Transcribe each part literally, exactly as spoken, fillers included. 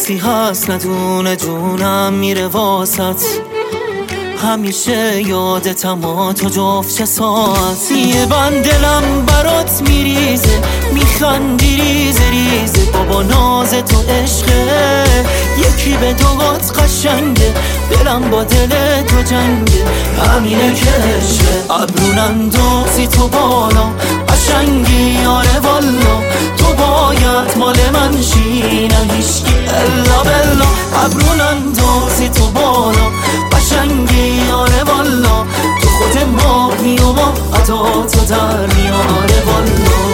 کسی هست ندونه جونم میره واسط، همیشه یادتم و تو جفت چه ساعت. یه بند دلم برات میریزه، میخندی ریزه ریزه، بابا ناز تو عشقه، یکی به دوات قشنگه، دلم با دل تو جنگه، همینه که عشقه. ابرون اندازی تو بالا، قشنگی آره والا، تو باید مال من شی، نه هیچکی الا بلا. ابرون اندازی تو بالا، قشنگی آره والا، تو خود ماهی و ما عطا تو در میاره والا.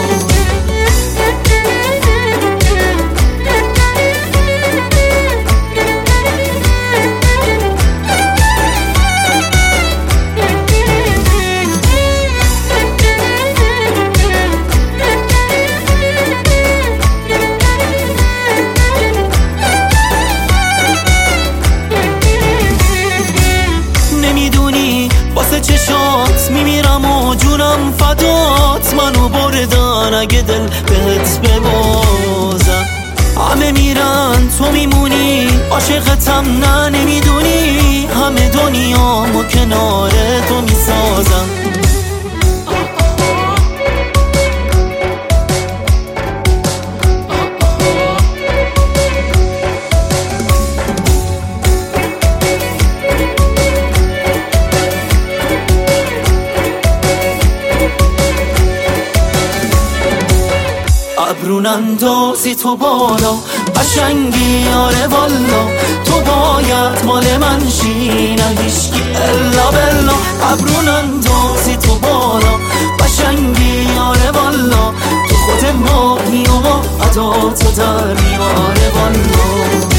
واسه چشات میمیرم و جونم فدات، منو بردن اگه دل بهت ببازم. همه میرن تو میمونی، عاشقتم نه نمیدونی، همه دنیامو کنار تو میسازم. ابرون اندازی تو بالا، قشنگی آره والا، تو باید مال من شی، نه هیچکی الا بلا. ابرون اندازی تو بالا، قشنگی آره والا، تو خود ماهی و ما عطا تو در میاره والا.